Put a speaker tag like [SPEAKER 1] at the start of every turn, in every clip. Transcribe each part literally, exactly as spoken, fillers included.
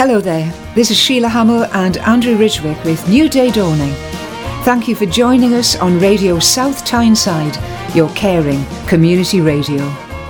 [SPEAKER 1] Hello there, this is Sheila Hamill and Andrew Ridgwick with New Day Dawning. Thank you for joining us on Radio South Tyneside, your caring community radio.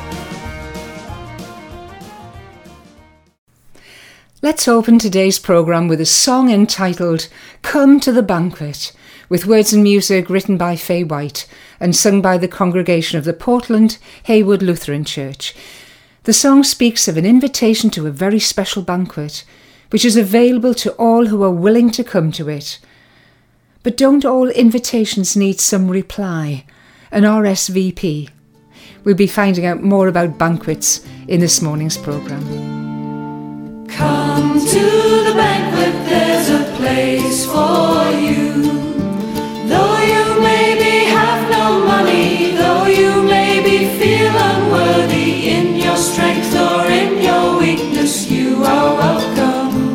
[SPEAKER 1] Let's open today's programme with a song entitled Come to the Banquet, with words and music written by Faye White and sung by the congregation of the Portland Haywood Lutheran Church. The song speaks of an invitation to a very special banquet, which is available to all who are willing to come to it. But don't all invitations need some reply, an R S V P? We'll be finding out more about banquets in this morning's programme.
[SPEAKER 2] Come to the banquet, there's a place for you. Though you maybe have no money, though you maybe feel unworthy, in your strength or in your weakness, you are welcome.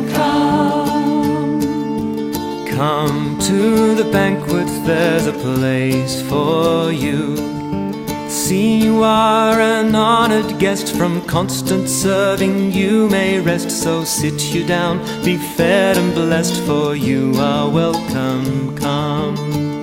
[SPEAKER 2] Come.
[SPEAKER 3] Come to the banquet, there's a place for you. See, you are an honored guest, from constant serving you may rest. So sit you down, be fed and blessed, for you are welcome. Come.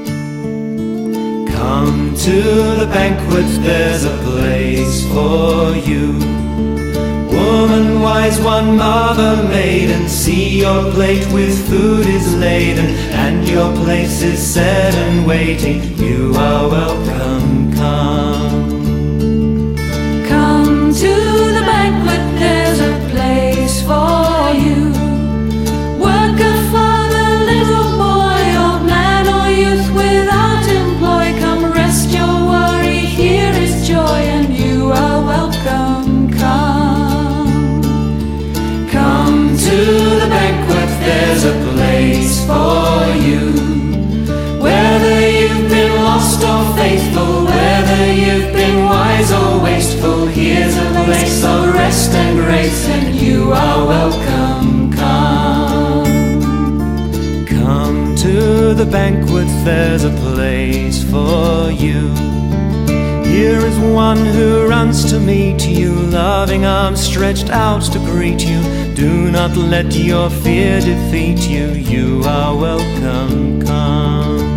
[SPEAKER 3] Come to the banquet, there's a place for you. Woman wise, one mother maiden, see your plate with food is laden, and your place is set and waiting. You are welcome. Come.
[SPEAKER 2] Come to the banquet, there's a place for you. Worker, father, little boy, old man or youth without employ, come rest your worry, here is joy, and you are welcome. Come. Come to the banquet, there's a place for you. Whether you've been lost or faithful, whether you've been wise or wasteful, here's a place of rest and grace, and you are welcome. Come.
[SPEAKER 3] Come to the banquet, there's a place for you. Here is one who runs to meet you, loving arms stretched out to greet you. Do not let your fear defeat you, you are welcome. Come.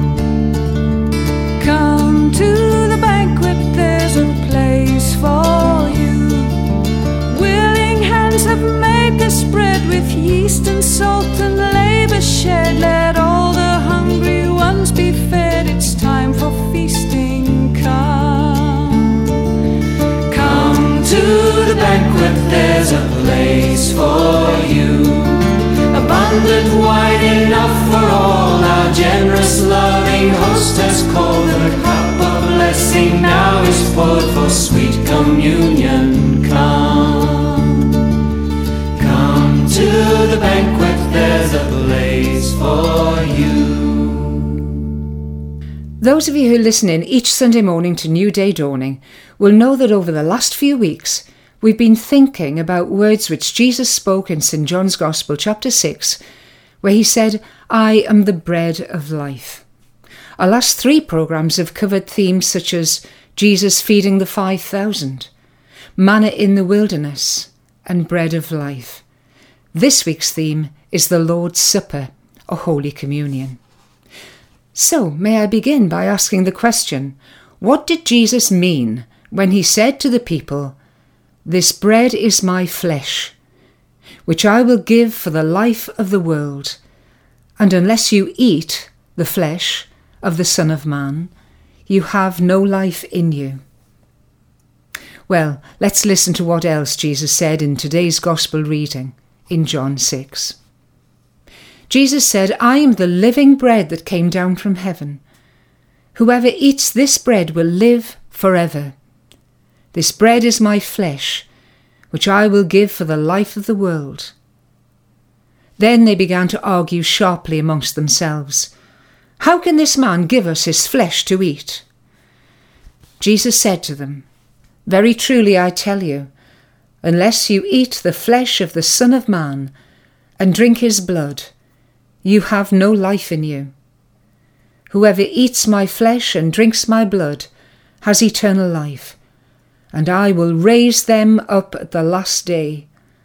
[SPEAKER 2] Come to the banquet, there's a place for you. Willing hands have made the spread, with yeast and salt and labour shared. Let all the hungry ones be fed, it's time for feasting. Come. Come to the banquet, there's a place for you. Abundant, wide enough for all, our generous, loving host has called. The cup of blessing now is poured for sweet communion. Come. Come to the banquet, there's a place for you.
[SPEAKER 1] Those of you who listen in each Sunday morning to New Day Dawning will know that over the last few weeks we've been thinking about words which Jesus spoke in Saint John's Gospel, chapter six, where he said, I am the bread of life. Our last three programmes have covered themes such as Jesus feeding the five thousand, manna in the wilderness, and bread of life. This week's theme is the Lord's Supper, or Holy Communion. So, may I begin by asking the question, what did Jesus mean when he said to the people, this bread is my flesh, which I will give for the life of the world, and unless you eat the flesh of the Son of Man, you have no life in you. Well, let's listen to what else Jesus said in today's Gospel reading in John six. Jesus said, I am the living bread that came down from heaven. Whoever eats this bread will live forever. This bread is my flesh, which I will give for the life of the world. Then they began to argue sharply amongst themselves. How can this man give us his flesh to eat? Jesus said to them, very truly I tell you, unless you eat the flesh of the Son of Man and drink his blood, you have no life in you. Whoever eats my flesh and drinks my blood has eternal life, and I will raise them up at the last day.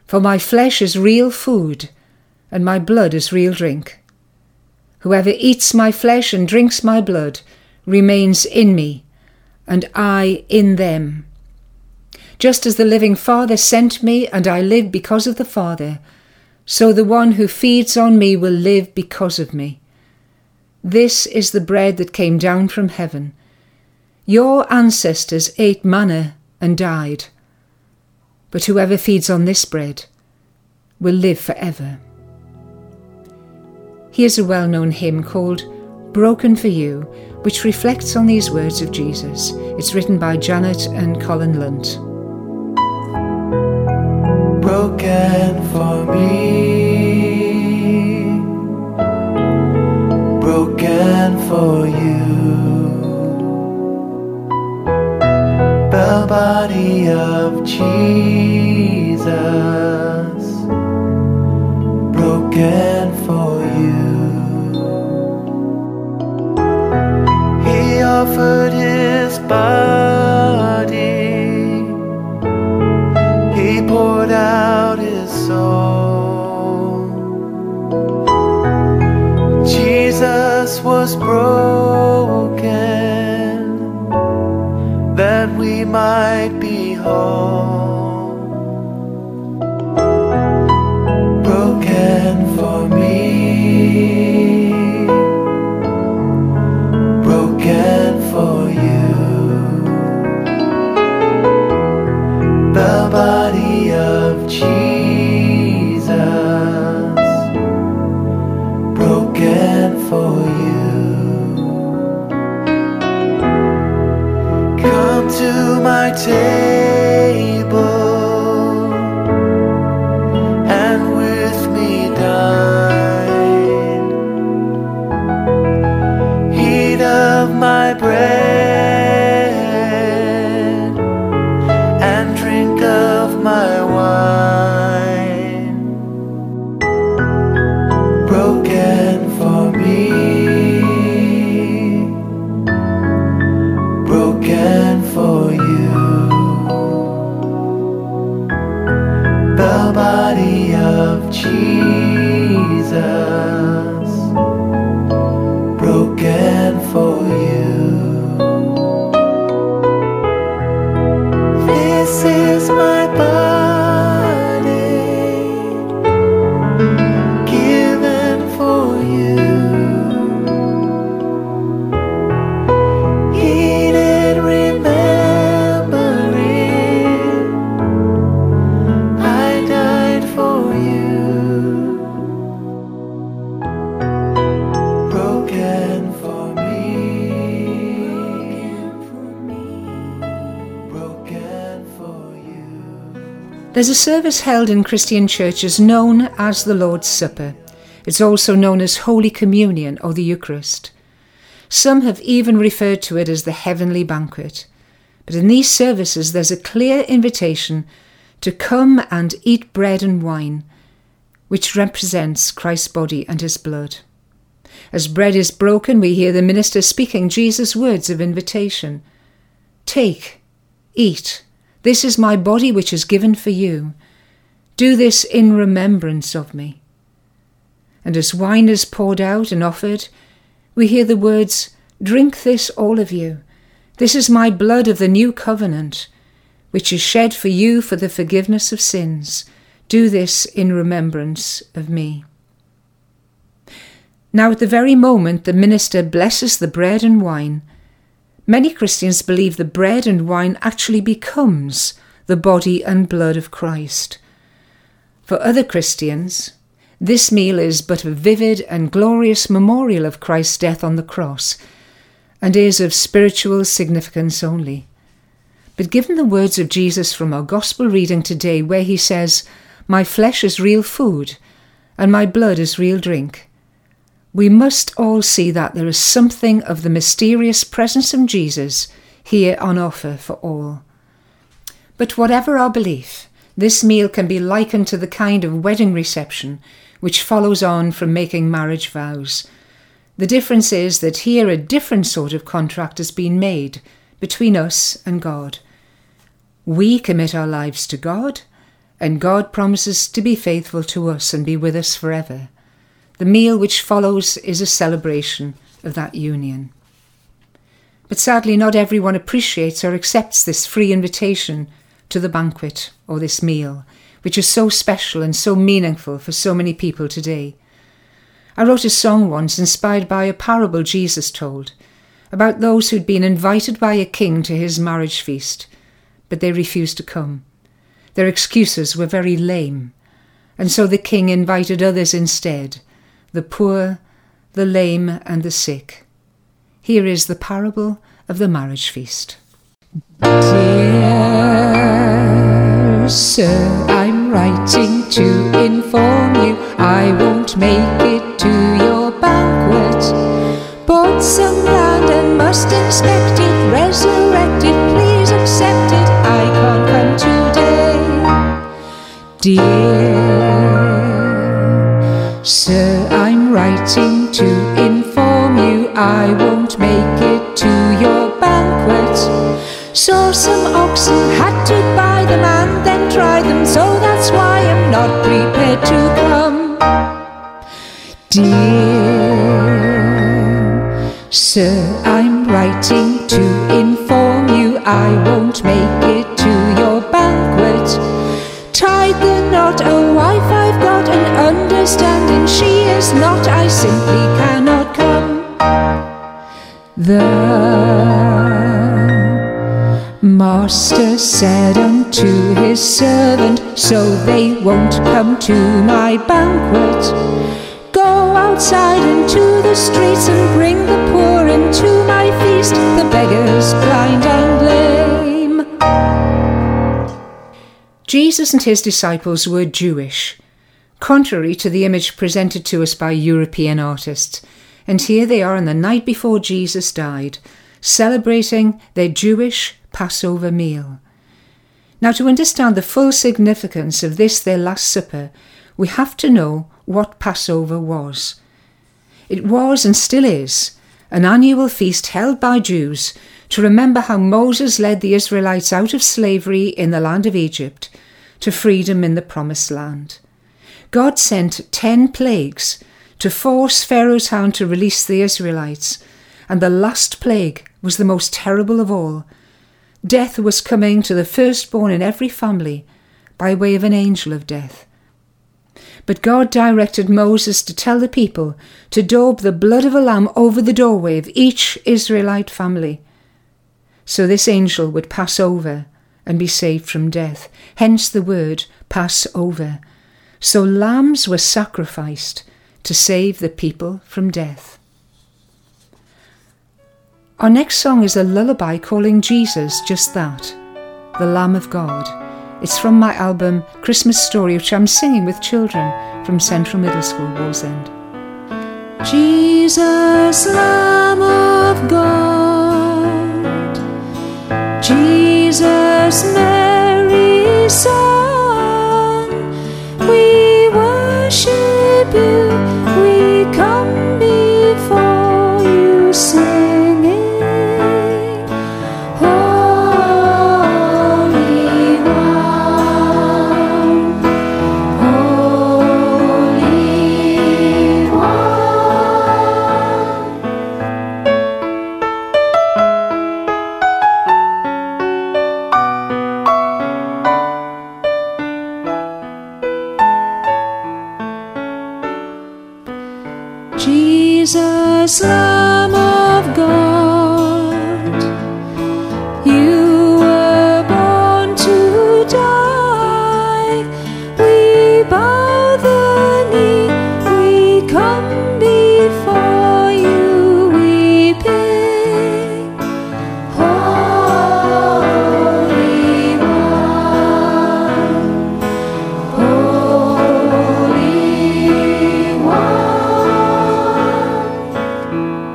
[SPEAKER 1] For my flesh is real food, and my blood is real drink. Whoever eats my flesh and drinks my blood remains in me, and I in them. Just as the living Father sent me, and I live because of the Father, so the one who feeds on me will live because of me. This is the bread that came down from heaven. Your ancestors ate manna and died, but whoever feeds on this bread will live forever. Here's a well-known hymn called Broken for You, which reflects on these words of Jesus. It's written by Janet and Colin Lunt.
[SPEAKER 3] Broken for me, broken for you, the body of Jesus, broken for you. He offered his body, he poured out his soul. Jesus was broken that we might be whole. Broken for me, broken for you, the body of Jesus, broken for you. Come to my table and with me dine. Eat of my bread and drink of my wine. Broken for me, broken for you, the body of Jesus, broken for you. This is my body, given for you. Eat it, remembering I died for you. Broken for me, broken for you.
[SPEAKER 1] There's a service held in Christian churches known as the Lord's Supper. It's also known as Holy Communion or the Eucharist. Some have even referred to it as the heavenly banquet. But in these services there's a clear invitation to come and eat bread and wine, which represents Christ's body and his blood. As bread is broken, we hear the minister speaking Jesus' words of invitation. Take, eat. This is my body which is given for you. Do this in remembrance of me. And as wine is poured out and offered, we hear the words, drink this, all of you. This is my blood of the new covenant, which is shed for you for the forgiveness of sins. Do this in remembrance of me. Now at the very moment the minister blesses the bread and wine, many Christians believe the bread and wine actually becomes the body and blood of Christ. For other Christians, this meal is but a vivid and glorious memorial of Christ's death on the cross, and is of spiritual significance only. But given the words of Jesus from our Gospel reading today, where he says, "My flesh is real food, and my blood is real drink," we must all see that there is something of the mysterious presence of Jesus here on offer for all. But whatever our belief, this meal can be likened to the kind of wedding reception which follows on from making marriage vows. The difference is that here a different sort of contract has been made between us and God. We commit our lives to God, and God promises to be faithful to us and be with us forever. The meal which follows is a celebration of that union. But sadly, not everyone appreciates or accepts this free invitation to the banquet or this meal, which is so special and so meaningful for so many people today. I wrote a song once inspired by a parable Jesus told about those who'd been invited by a king to his marriage feast, but they refused to come. Their excuses were very lame, and so the king invited others instead, the poor, the lame and the sick. Here is the parable of the marriage feast.
[SPEAKER 2] Dear sir, I'm writing to inform you I won't make it to your banquet. Bought some land and must inspect it, resurrect it, please accept it, I can't come today. Dear sir, I'm writing to inform you I won't make it to your banquet. Saw some oxen, had to buy them and then try them, so that's why I'm not prepared to come. Dear sir, I'm writing to inform you I won't make it to your banquet. Tied the knot, a wife I've got, an understanding she is not, I simply cannot come. The master said unto his servant, so they won't come to my banquet. Go outside into the streets and bring the poor into my feast, the beggars, blind and lame.
[SPEAKER 1] Jesus and his disciples were Jewish, contrary to the image presented to us by European artists, and here they are on the night before Jesus died, celebrating their Jewish Passover meal. Now, to understand the full significance of this, their Last Supper, we have to know what Passover was. It was, and still is, an annual feast held by Jews to remember how Moses led the Israelites out of slavery in the land of Egypt to freedom in the Promised Land. God sent ten plagues to force Pharaoh's hand to release the Israelites, and the last plague was the most terrible of all. Death was coming to the firstborn in every family by way of an angel of death. But God directed Moses to tell the people to daub the blood of a lamb over the doorway of each Israelite family, so this angel would pass over and be saved from death. Hence the word pass over. So lambs were sacrificed to save the people from death. Our next song is a lullaby calling Jesus just that, the Lamb of God. It's from my album Christmas Story, which I'm singing with children from Central Middle School, Wallsend.
[SPEAKER 2] Jesus, Lamb of God, Jesus, Mary's Son, we worship you, we come before you singing, Holy One, Holy One. Jesus, Lamb of God, you were born to die. We bow the knee, we come before you weeping. Holy One, Holy One.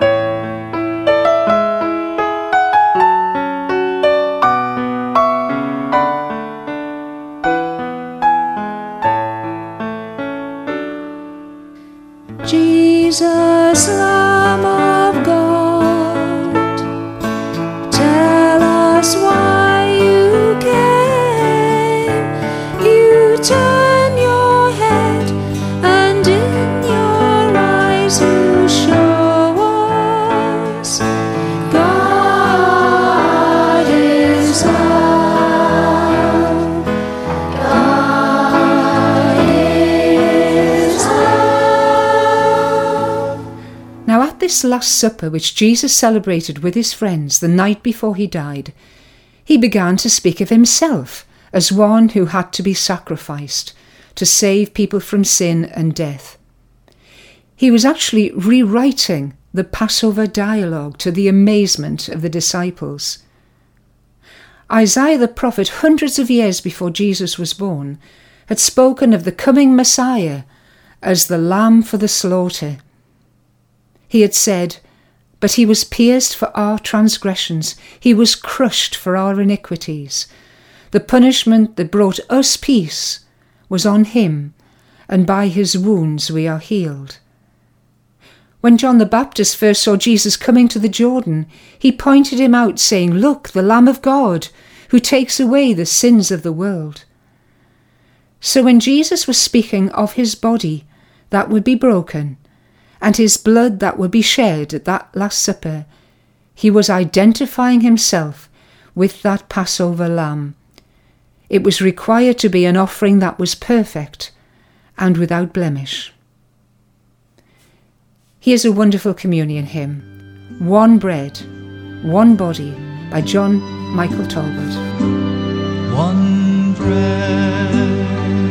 [SPEAKER 1] this Last Supper which Jesus celebrated with his friends the night before he died, he began to speak of himself as one who had to be sacrificed to save people from sin and death. He was actually rewriting the Passover dialogue to the amazement of the disciples. Isaiah the prophet, hundreds of years before Jesus was born, had spoken of the coming Messiah as the Lamb for the slaughter. He had said, "But he was pierced for our transgressions, he was crushed for our iniquities. The punishment that brought us peace was on him, and by his wounds we are healed." When John the Baptist first saw Jesus coming to the Jordan, he pointed him out, saying, "Look, the Lamb of God, who takes away the sins of the world." So when Jesus was speaking of his body that would be broken, and his blood that would be shed at that Last Supper, he was identifying himself with that Passover lamb. It was required to be an offering that was perfect and without blemish. Here's a wonderful communion hymn, One Bread, One Body, by John Michael Talbot.
[SPEAKER 3] One bread,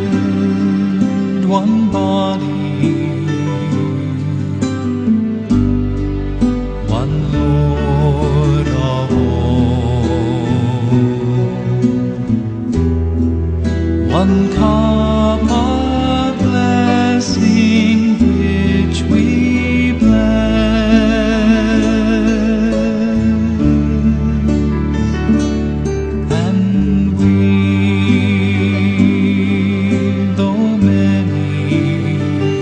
[SPEAKER 3] one body, one Lord of all, one cup of blessing which we bless, and we, though many,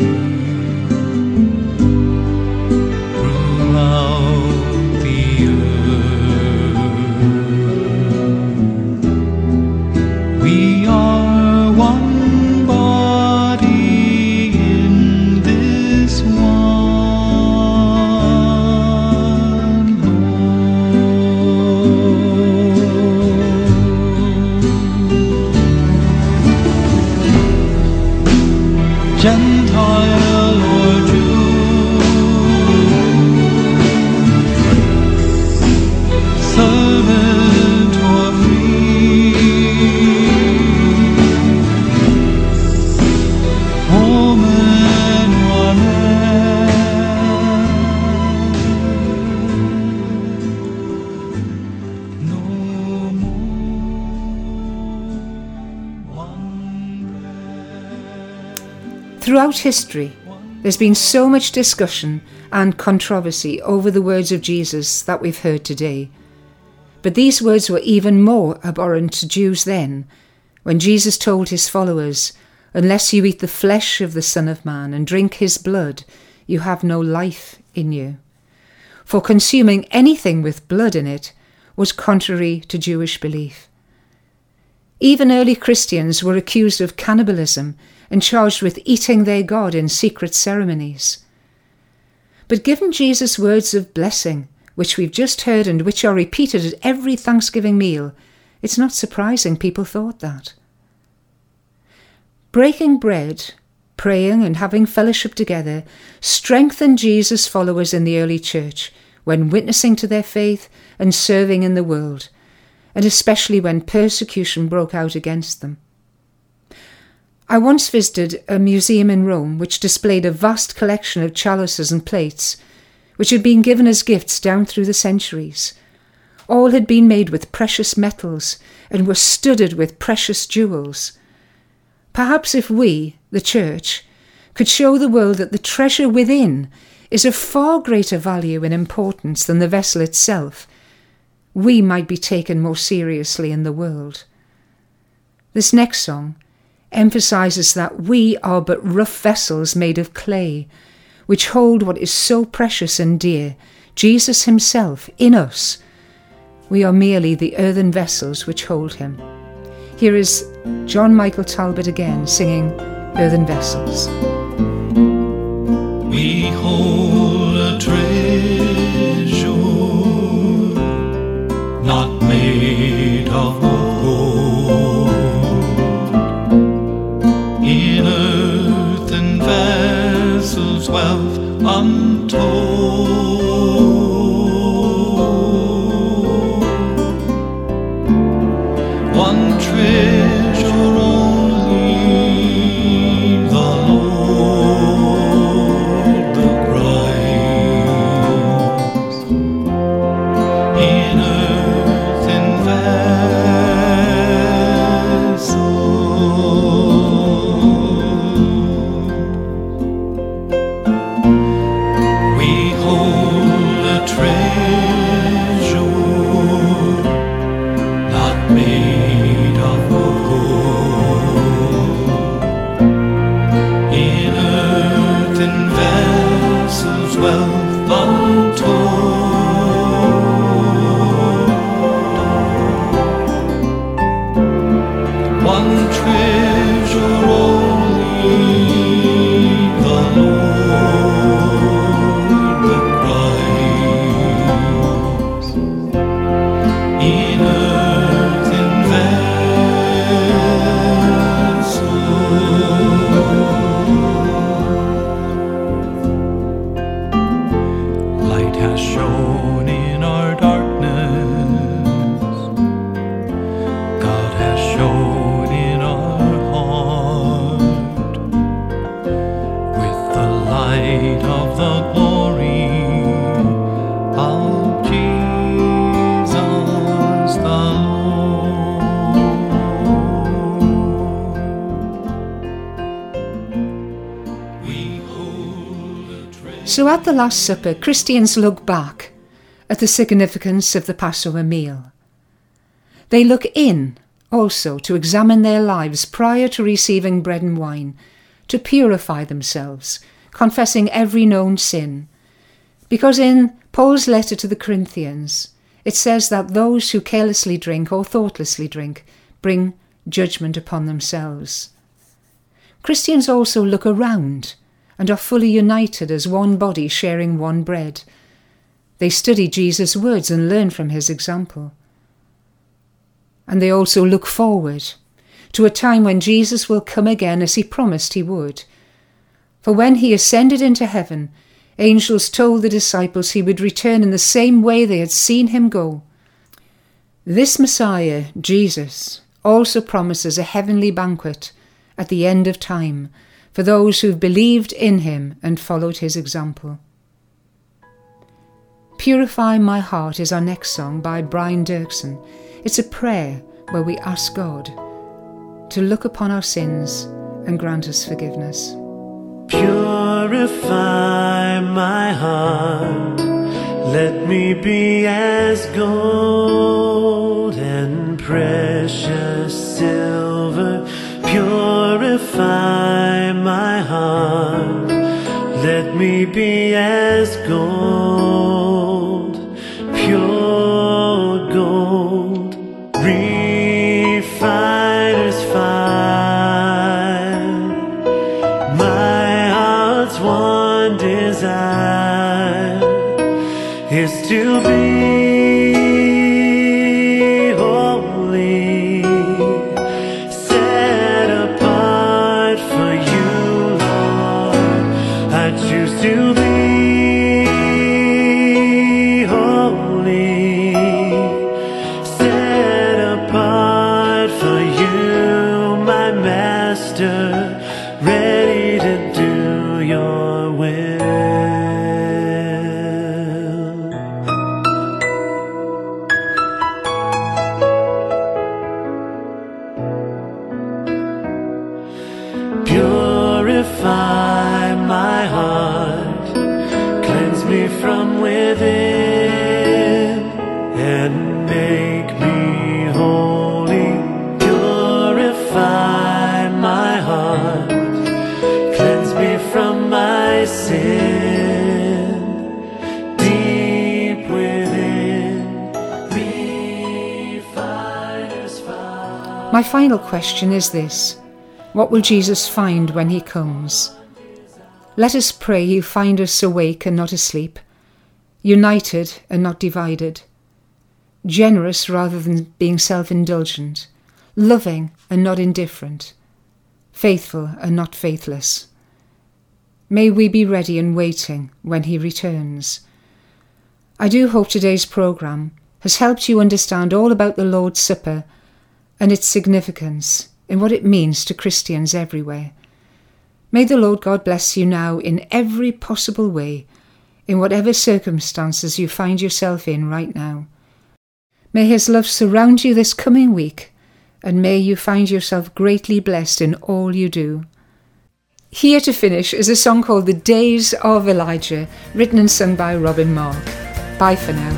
[SPEAKER 3] throughout the earth, we are one body in this one Lord. Gentile or Jew, servant or free, woman or man, no more one bread.
[SPEAKER 1] Throughout history, there's been so much discussion and controversy over the words of Jesus that we've heard today. But these words were even more abhorrent to Jews then, when Jesus told his followers, "Unless you eat the flesh of the Son of Man and drink his blood, you have no life in you." For consuming anything with blood in it was contrary to Jewish belief. Even early Christians were accused of cannibalism and charged with eating their God in secret ceremonies. But given Jesus' words of blessing, which we've just heard and which are repeated at every Thanksgiving meal, it's not surprising people thought that. Breaking bread, praying and having fellowship together strengthened Jesus' followers in the early church when witnessing to their faith and serving in the world, and especially when persecution broke out against them. I once visited a museum in Rome which displayed a vast collection of chalices and plates, which had been given as gifts down through the centuries. All had been made with precious metals and were studded with precious jewels. Perhaps if we, the Church, could show the world that the treasure within is of far greater value and importance than the vessel itself, we might be taken more seriously in the world. This next song emphasises that we are but rough vessels made of clay, which hold what is so precious and dear, Jesus himself, in us. We are merely the earthen vessels which hold him. Here is John Michael Talbot again singing Earthen Vessels.
[SPEAKER 3] We hold a treasure not made of gold, in earthen vessels wealth untold.
[SPEAKER 1] So at the Last Supper, Christians look back at the significance of the Passover meal. They look in also to examine their lives prior to receiving bread and wine, to purify themselves, confessing every known sin. Because in Paul's letter to the Corinthians, it says that those who carelessly drink or thoughtlessly drink bring judgment upon themselves. Christians also look around and are fully united as one body sharing one bread. They study Jesus' words and learn from his example. And they also look forward to a time when Jesus will come again as he promised he would. For when he ascended into heaven, angels told the disciples he would return in the same way they had seen him go. This Messiah, Jesus, also promises a heavenly banquet at the end of time for those who've believed in him and followed his example. Purify My Heart is our next song by Brian Dirksen. It's a prayer where we ask God to look upon our sins and grant us forgiveness.
[SPEAKER 3] Purify my heart, let me be as gold and precious silver. Purify my heart, let me be as gold, pure gold, refiner's fire. My heart's one desire is to be holy, set apart for you, Lord. I choose to be holy, set apart for you, my Master, ready to do your will. Purify my heart, cleanse me from within, and make me holy. Purify my heart, cleanse me from my sin, deep within, refiner's fire.
[SPEAKER 1] My final question is this: what will Jesus find when he comes? Let us pray he'll find us awake and not asleep, united and not divided, generous rather than being self-indulgent, loving and not indifferent, faithful and not faithless. May we be ready and waiting when he returns. I do hope today's programme has helped you understand all about the Lord's Supper and its significance and what it means to Christians everywhere. May the Lord God bless you now in every possible way, in whatever circumstances you find yourself in right now. May his love surround you this coming week, and may you find yourself greatly blessed in all you do. Here to finish is a song called The Days of Elijah, written and sung by Robin Mark. Bye for now.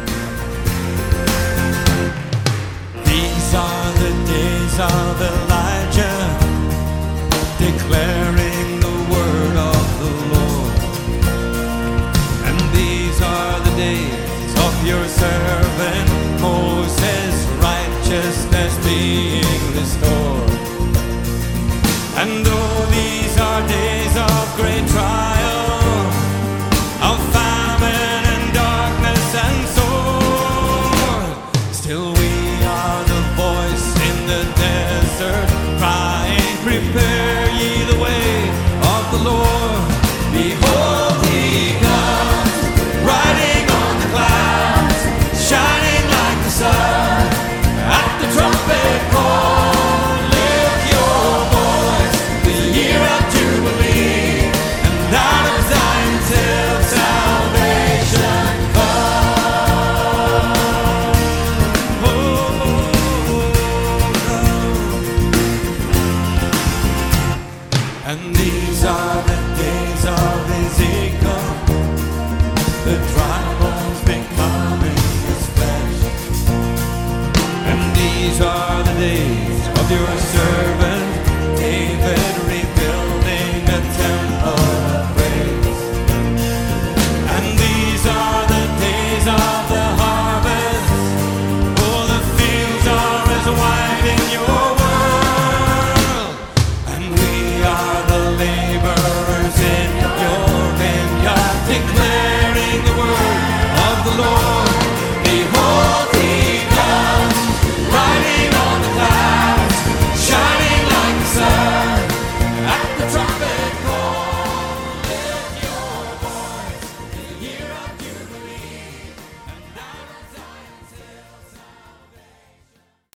[SPEAKER 4] These are the days of Elijah, declaring the word of the Lord. And these are the days of your servant Moses, righteousness being restored. And though these are days of great trial, of famine and darkness and sword, still we are the voice in the desert, these are the days of your servant David, rebuilding a temple of praise. And these are the days of the harvest. Oh, the fields are as wide in your